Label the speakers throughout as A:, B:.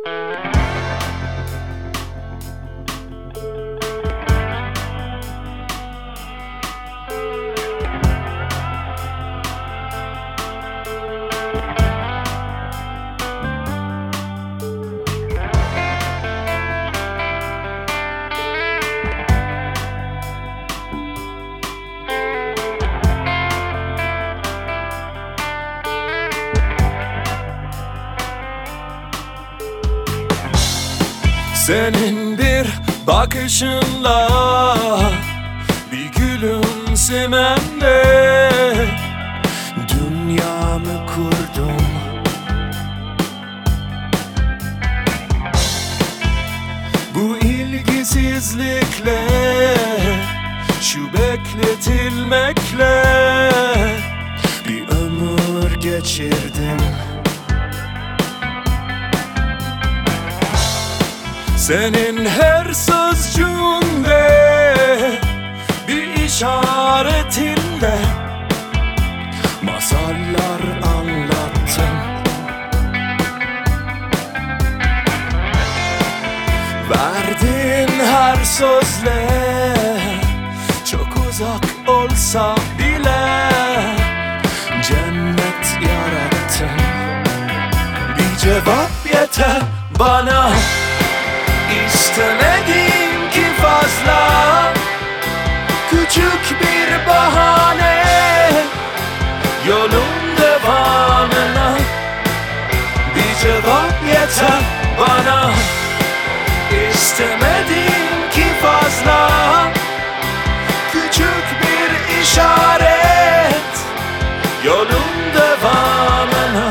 A: Senin bir bakışınla, bir gülümsemenle dünyamı kurdum. Bu ilgisizlikle, şu bekletilmekle bir ömür geçirdim. Senin her sözcüğünde, bir işaretinde masallar anlattın. Verdiğin her sözle, çok uzak olsa bile cennet yarattın. Bir cevap yeter bana, İstemedim ki fazla, küçük bir bahane yolun devamına. Bir cevap yeter bana, İstemedim ki fazla, küçük bir işaret yolun devamına.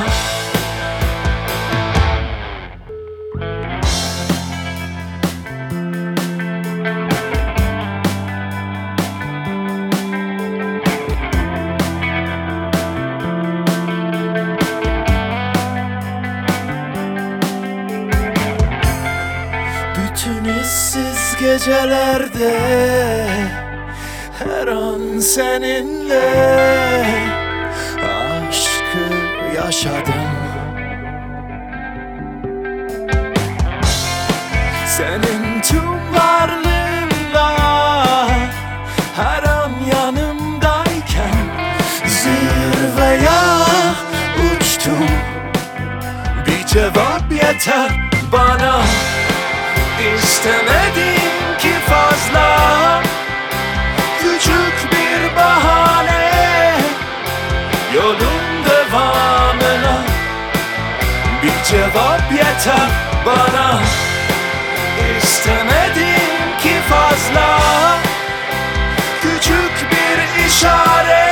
A: Bütün işsiz gecelerde her an seninle aşkı yaşadım. Senin tüm varlığınla her an yanımdayken zirveye uçtum. Bir cevap yeter bana, İstemedim ki fazla, küçük bir bahane yolun devamına. Bir cevap yeter bana, İstemedim ki fazla, küçük bir işaret